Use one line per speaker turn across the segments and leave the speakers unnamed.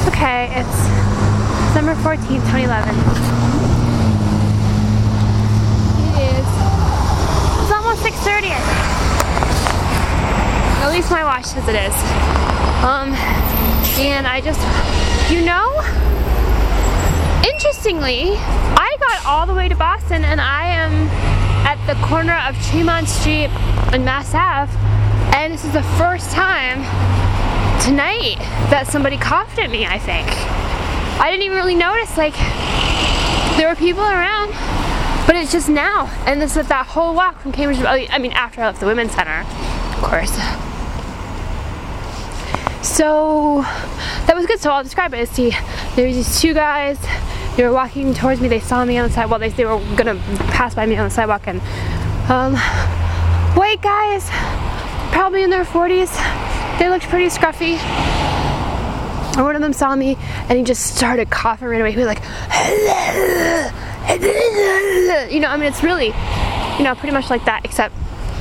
Okay, it's December 14th, 2011. It's almost 6:30, I think. At least my watch says it is. And I just, interestingly, I got all the way to Boston and I am at the corner of Tremont Street and Mass Ave, and this is the first time tonight that somebody coughed at me, I think. I didn't even really notice, like, there were people around, but it's just now. And this is that whole walk from Cambridge, I mean, after I left the Women's Center, of course. So that was good. So I'll describe it. See, there was these two guys. They were walking towards me. They saw me on the sidewalk. They were gonna pass by me on the sidewalk, and white guys, probably in their 40s. They looked pretty scruffy. And one of them saw me, and he just started coughing right away. He was like, it's really, pretty much like that. Except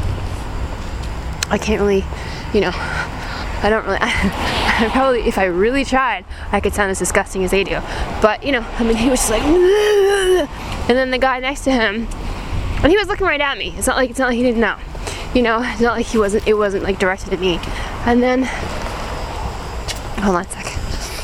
I can't really, I don't really, I probably, if I really tried, I could sound as disgusting as they do. But, he was just like, and then the guy next to him, and he was looking right at me. It's not like he didn't know. It's not like it wasn't like directed at me. And then, hold on a sec.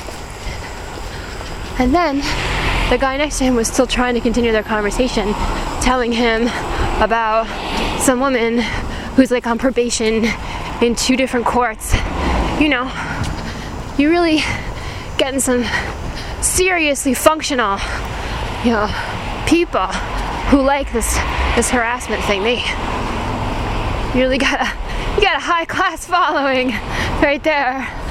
And then, the guy next to him was still trying to continue their conversation, telling him about some woman who's like on probation in 2 different courts. You're really getting some seriously functional, people who like this harassment thing. You really got a high class following right there.